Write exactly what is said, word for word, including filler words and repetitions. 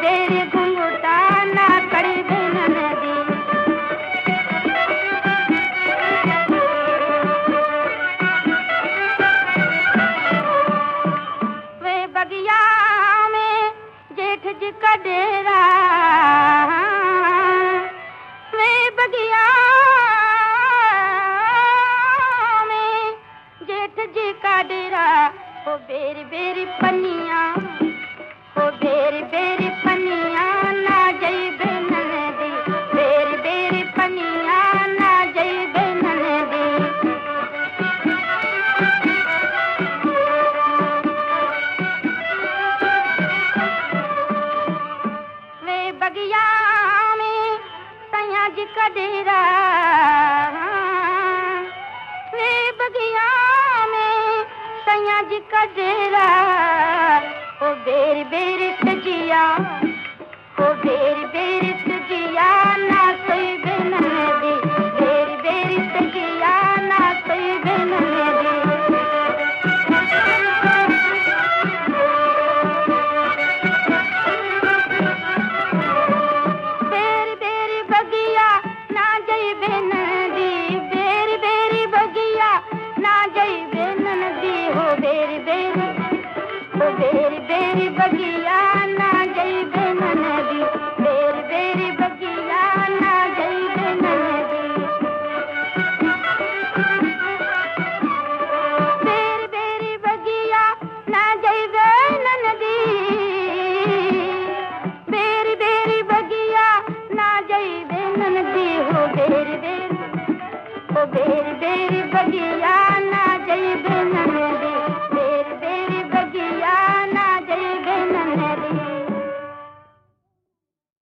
Berry घुंघटा ना कड़वे नदी। वे बगिया में जेठ जी का डेरा, वे बगिया में जेठ जी का डेरा। ओ बेरी बेरी पनिया, ओ बेरी बेरी पनिया ना जइबे नदी, बेरी बेरी पनिया ना जइबे नदी। वे बगिया में सैया जी का डेरा, वे बगिया में सैया जी का डेरा। ओ बेरी बेरी तजिया, ओ बेरी बेरी तजिया ना सोइबे नदी, बेरी बेरी तजिया ना सोइबे नदी। बेरी बेरी बगिया ना जइबे नदी, बेरी बेरी बगिया ना जइबे नदी। हो बेरी बेरी, ओ बेरी बेरी बगिया ना जइबे नदी, बेरी बेरी बगिया ना जइबे नदी। बेरी बेरी बगिया ना जइबे नदी, बेरी बेरी बगिया ना जइबे नदी। हो बेरी बेरी, ओ बेरी बेरी बगिया